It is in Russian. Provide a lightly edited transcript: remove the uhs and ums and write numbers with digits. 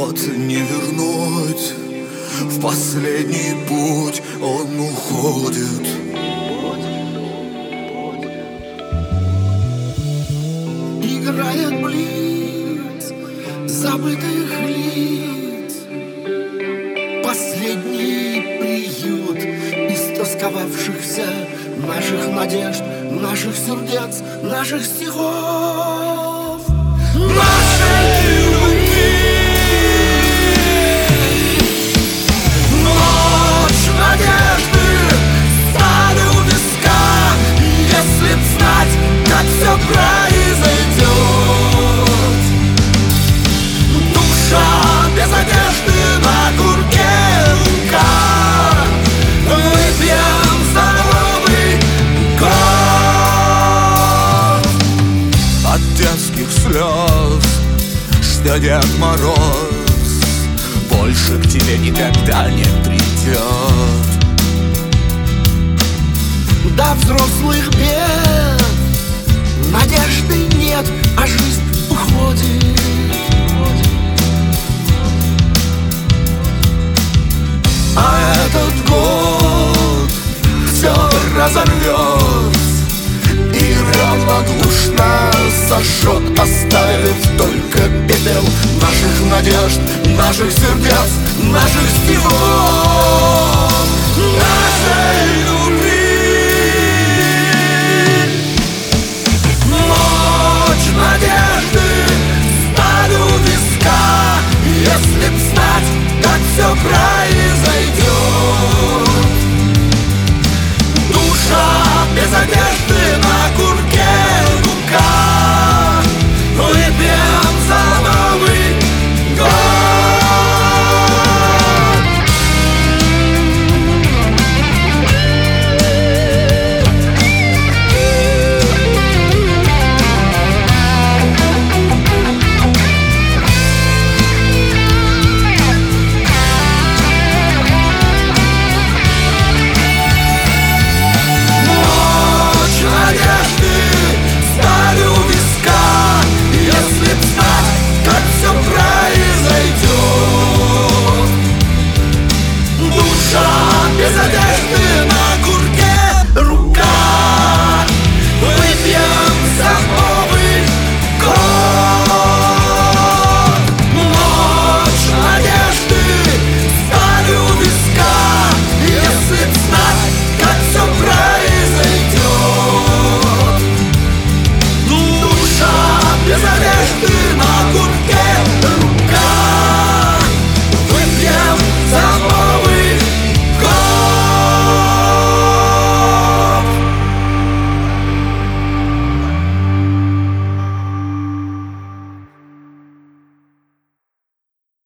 год не вернуть, в последний путь он уходит. Играет близ забытых лиц, последний приют истосковавшихся наших надежд, наших сердец, наших стихов, нашей любви. Ночь надежды, стали у виска, если б знать, как все произойдет. Душа без одежды на курке лука, выпьем за новый год. От детских слез, что Дед Мороз больше к тебе никогда не придет. До взрослых бед надежды нет, а жизнь уходит. А этот год все разорвет и равнодушно сожжет, оставив только пепел наших надежд, наших сердец, наших стихов, нашей любви. Ночь надежды, сталь у виска, если б знать, как все правильно.